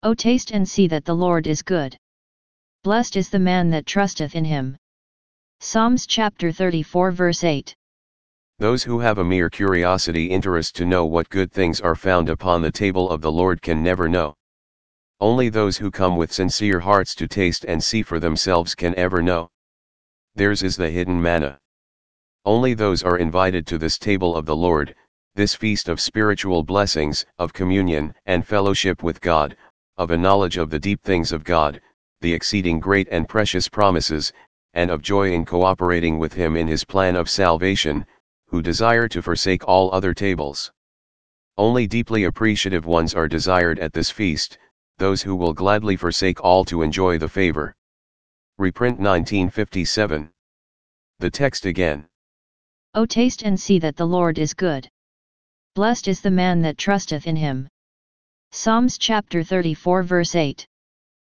O taste and see that the Lord is good. Blessed is the man that trusteth in him. Psalms chapter 34 verse 8. Those who have a mere curiosity interest to know what good things are found upon the table of the Lord can never know. Only those who come with sincere hearts to taste and see for themselves can ever know. Theirs is the hidden manna. Only those are invited to this table of the Lord, this feast of spiritual blessings, of communion and fellowship with God, of a knowledge of the deep things of God, the exceeding great and precious promises, and of joy in cooperating with Him in His plan of salvation, who desire to forsake all other tables. Only deeply appreciative ones are desired at this feast, those who will gladly forsake all to enjoy the favor. Reprint 1957. The text again. O taste and see that the Lord is good. Blessed is the man that trusteth in him. Psalms chapter 34 verse 8.